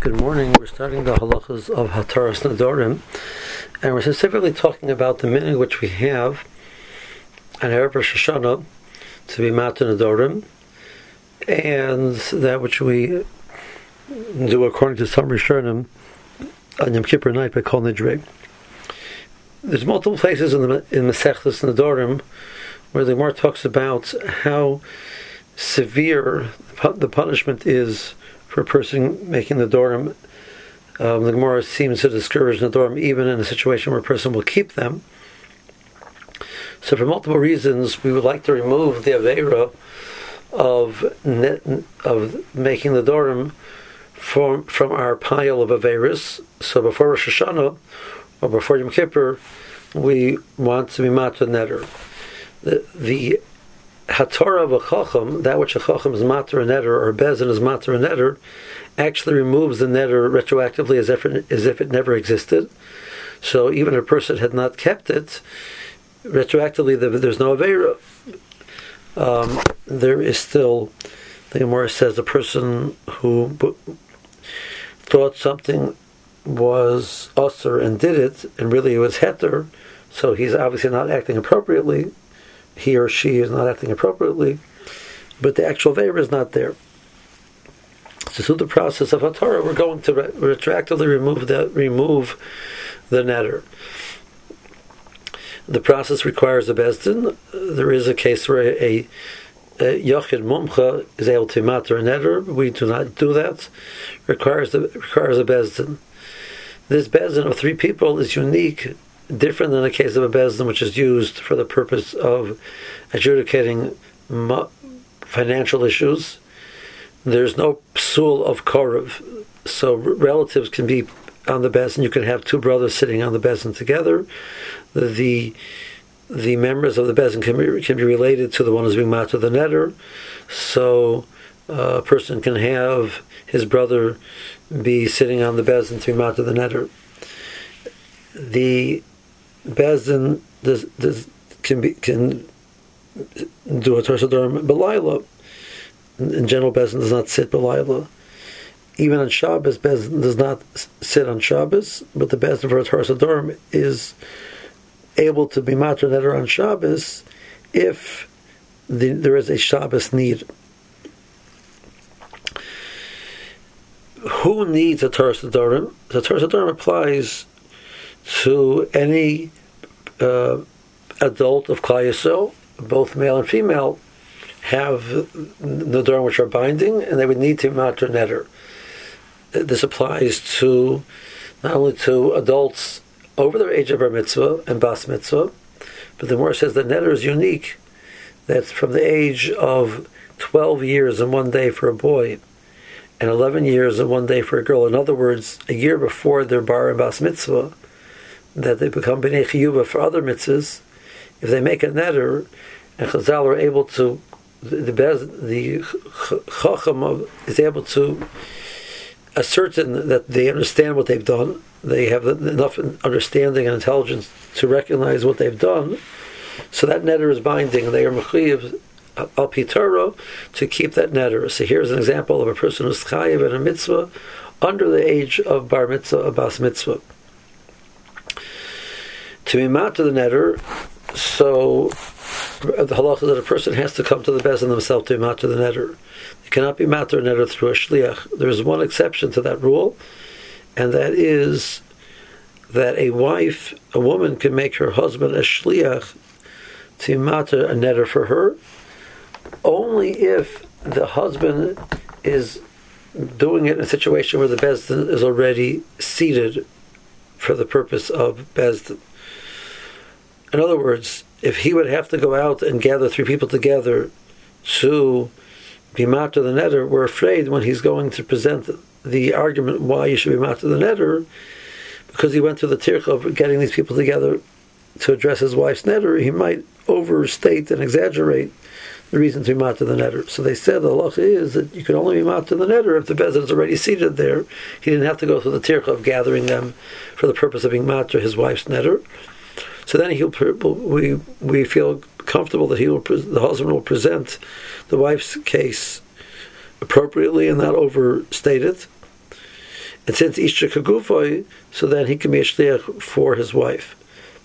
Good morning. We're starting the halachas of Hataras Nedorim, and we're specifically talking about the minhag which we have on Erev Rosh Hashanah to be Matan Nedorim, and that which we do according to some Rishonim on Yom Kippur night by Kol Nidrei. There's multiple places in Masechtas Nedorim where the Gemara talks about how severe the punishment is for a person making the Nedorim. The Gemara seems to discourage Nedorim even in a situation where a person will keep them. So for multiple reasons, we would like to remove the Aveira of making the Nedorim from our pile of Aveiros. So before Rosh Hashanah or before Yom Kippur, we want to be Matar Neder. The Hatorah of a Chacham, that which a Chacham is Matar Neder or Bezin is Matar Neder, actually removes the Neder retroactively as if it never existed. So even if a person had not kept it, retroactively there's no Aveira. There is still, the Gemara says, the person who thought something was Asur and did it, and really it was Heter, so he's obviously not acting appropriately. He or she is not acting appropriately, but the actual Aveira is not there. So through the process of Hatorah, we're going to retroactively remove the Neder. The process requires a Bezdin. There is a case where a Yochid Mumcha is able to matter a Neder. We do not do that. Requires a Bezdin. This Bezdin of 3 people is unique, different than a case of a Bezdin which is used for the purpose of adjudicating financial issues. There's no psul of korav, so relatives can be on the Bezdin. You can have 2 brothers sitting on the Bezdin together. The members of the Bezdin can be related to the one who's being matar the Neder. So a person can have his brother be sitting on the Bezdin to be matar the Neder. The Bezdin can do a Hataras Nedorim b'layla. In general, Bezdin does not sit b'layla. Even on Shabbos, Bezdin does not sit on Shabbos, but the Bezdin for Hataras Nedorim is able to be matar neder on Shabbos if there is a Shabbos need. Who needs a Hataras Nedorim? The Hataras Nedorim applies to any adult of Klal Yisrael, both male and female, have Nedorim which are binding, and they would need to matar neder. This applies to not only to adults over the age of bar mitzvah and bas mitzvah, but the Gemara says that neder is unique. That's from the age of 12 years and 1 day for a boy, and 11 years and 1 day for a girl. In other words, a year before their bar and bas mitzvah, that they become b'nei chiyuva for other mitzvahs. If they make a neder, and Chazal are able to, the Chacham is able to ascertain that they understand what they've done. They have enough understanding and intelligence to recognize what they've done. So that neder is binding. They are mechuyev al pi Torah to keep that neder. So here's an example of a person who's chayiv in a mitzvah under the age of bar mitzvah or bas mitzvah. To be matar the neder, so the halacha that a person has to come to the Bezdin themselves to be matar the neder. You cannot be matar neder through a shliach. There is one exception to that rule, and that is that a woman can make her husband a shliach to matar a neder for her, only if the husband is doing it in a situation where the Bezdin is already seated for the purpose of Bezdin. In other words, if he would have to go out and gather 3 people together to be matar the neder, we're afraid when he's going to present the argument why you should be matar the neder, because he went through the tircha of getting these people together to address his wife's neder, he might overstate and exaggerate the reason to be matar the neder. So they said the halacha is that you can only be matar the neder if the Bezdin is already seated there. He didn't have to go through the tircha of gathering them for the purpose of being matar his wife's neder. So then we feel comfortable that the husband will present the wife's case appropriately and not overstate it. And since Isha Kagufoi, so then he can be a shliach for his wife.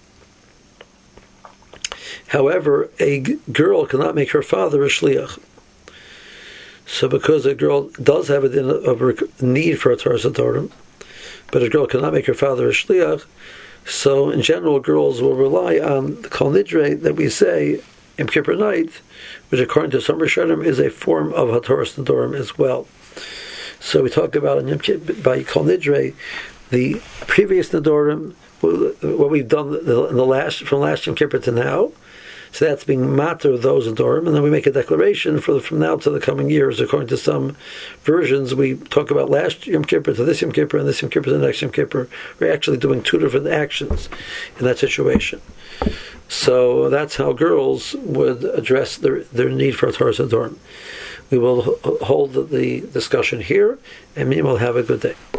However, a girl cannot make her father a shliach. So because a girl does have a need for a Taras Adorim, but a girl cannot make her father a shliach, so in general girls will rely on the Kol Nidre that we say Yom Kippur night, which according to some Rishonim is a form of Hataras Adorim as well. So we talk about in Yom Kippur, by Kol Nidre, the previous Nadorim, what we've done from last Yom Kippur to now. So that's being matter of those Adorim, and then we make a declaration from now to the coming years. According to some versions, we talk about last Yom Kippur to this Yom Kippur, and this Yom Kippur to the next Yom Kippur. We're actually doing two different actions in that situation. So that's how girls would address their need for a Taras Adorim. We will hold the discussion here, and we will have a good day.